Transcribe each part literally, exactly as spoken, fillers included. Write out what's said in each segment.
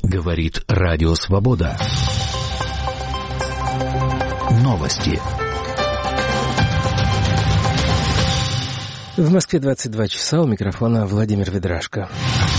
Говорит Радио Свобода. Новости. В Москве двадцать два часа, у микрофона Владимир Ведрашко.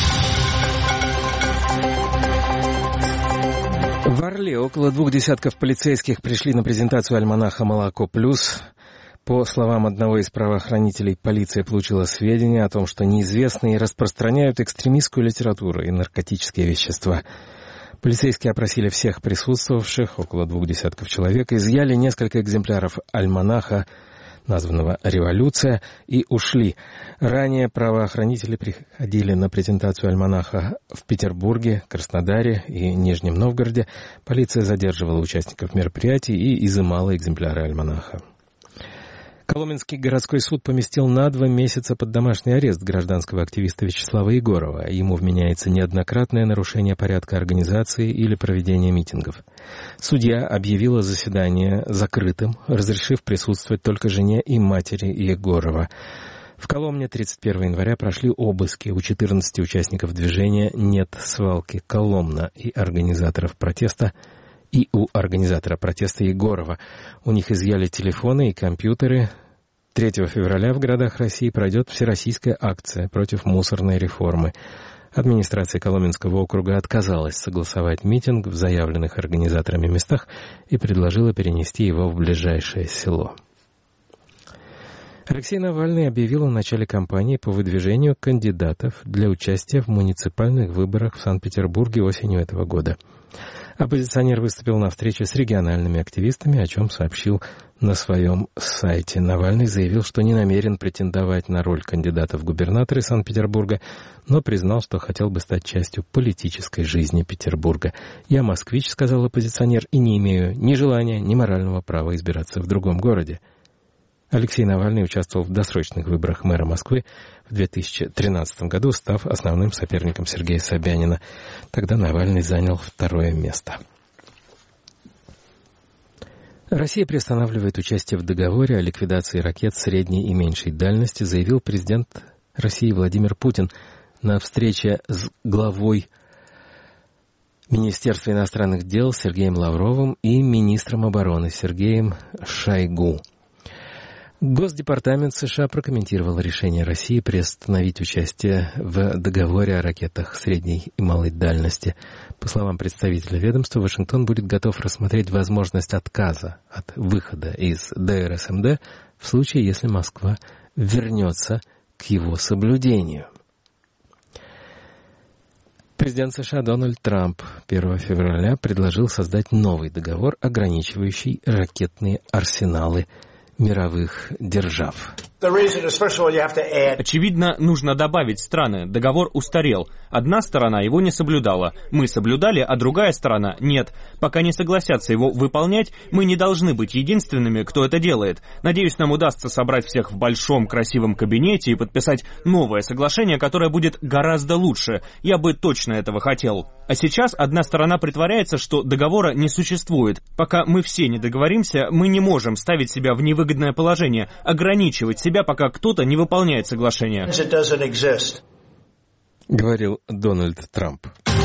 В Орле около двух десятков полицейских пришли на презентацию альманаха «Молоко плюс». По словам одного из правоохранителей, полиция получила сведения о том, что неизвестные распространяют экстремистскую литературу и наркотические вещества. Полицейские опросили всех присутствовавших, около двух десятков человек, изъяли несколько экземпляров альманаха, названного «Революция», и ушли. Ранее правоохранители приходили на презентацию альманаха в Петербурге, Краснодаре и Нижнем Новгороде. Полиция задерживала участников мероприятий и изымала экземпляры альманаха. Коломенский городской суд поместил на два месяца под домашний арест гражданского активиста Вячеслава Егорова. Ему вменяется неоднократное нарушение порядка организации или проведения митингов. Судья объявила заседание закрытым, разрешив присутствовать только жене и матери Егорова. В Коломне тридцать первого января прошли обыски у четырнадцати участников движения «Нет свалки Коломна» и организаторов протеста, и у организатора протеста Егорова. У них изъяли телефоны и компьютеры. третьего февраля в городах России пройдет всероссийская акция против мусорной реформы. Администрация Коломенского округа отказалась согласовать митинг в заявленных организаторами местах и предложила перенести его в ближайшее село. Алексей Навальный объявил о начале кампании по выдвижению кандидатов для участия в муниципальных выборах в Санкт-Петербурге осенью этого года. Оппозиционер выступил на встрече с региональными активистами, о чем сообщил на своем сайте. Навальный заявил, что не намерен претендовать на роль кандидата в губернаторы Санкт-Петербурга, но признал, что хотел бы стать частью политической жизни Петербурга. «Я москвич», — сказал оппозиционер, — «и не имею ни желания, ни морального права избираться в другом городе». Алексей Навальный участвовал в досрочных выборах мэра Москвы в две тысячи тринадцатом году, став основным соперником Сергея Собянина. Тогда Навальный занял второе место. Россия приостанавливает участие в договоре о ликвидации ракет средней и меньшей дальности, заявил президент России Владимир Путин на встрече с главой Министерства иностранных дел Сергеем Лавровым и министром обороны Сергеем Шойгу. Госдепартамент США прокомментировал решение России приостановить участие в договоре о ракетах средней и малой дальности. По словам представителя ведомства, Вашингтон будет готов рассмотреть возможность отказа от выхода из дэ эр эс эм дэ в случае, если Москва вернется к его соблюдению. Президент США Дональд Трамп первого февраля предложил создать новый договор, ограничивающий ракетные арсеналы мировых держав. Очевидно, нужно добавить страны. Договор устарел. Одна сторона его не соблюдала. Мы соблюдали, а другая сторона нет. Пока не согласятся его выполнять, мы не должны быть единственными, кто это делает. Надеюсь, нам удастся собрать всех в большом красивом кабинете и подписать новое соглашение, которое будет гораздо лучше. Я бы точно этого хотел. А сейчас одна сторона притворяется, что договора не существует. Пока мы все не договоримся, мы не можем ставить себя в невыгодное положение, ограничивать себя, пока кто-то не выполняет соглашение. Говорил Дональд Трамп.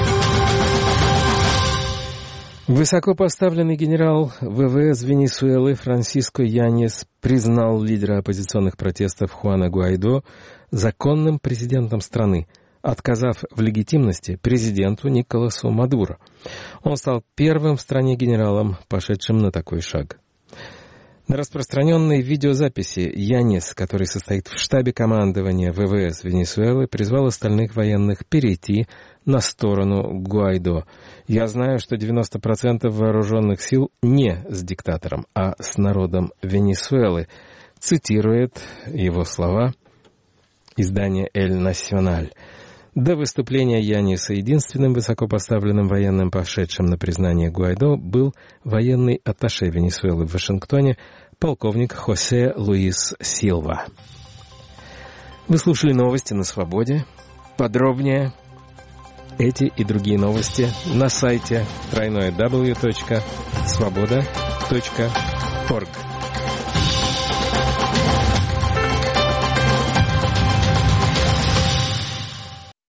Высокопоставленный генерал вэ вэ эс Венесуэлы Франсиско Яньес признал лидера оппозиционных протестов Хуана Гуайдо законным президентом страны, отказав в легитимности президенту Николасу Мадуро. Он стал первым в стране генералом, пошедшим на такой шаг. На распространенной видеозаписи Яньес, который состоит в штабе командования вэ вэ эс Венесуэлы, призвал остальных военных перейти на сторону Гуайдо. «Я знаю, что девяносто процентов вооруженных сил не с диктатором, а с народом Венесуэлы», цитирует его слова издание «Эль Националь». До выступления Яньеса единственным высокопоставленным военным, пошедшим на признание Гуайдо, был военный атташе Венесуэлы в Вашингтоне, полковник Хосе Луис Силва. Вы слушали новости на Свободе. Подробнее эти и другие новости на сайте дабл ю дабл ю дабл ю точка свобода точка орг.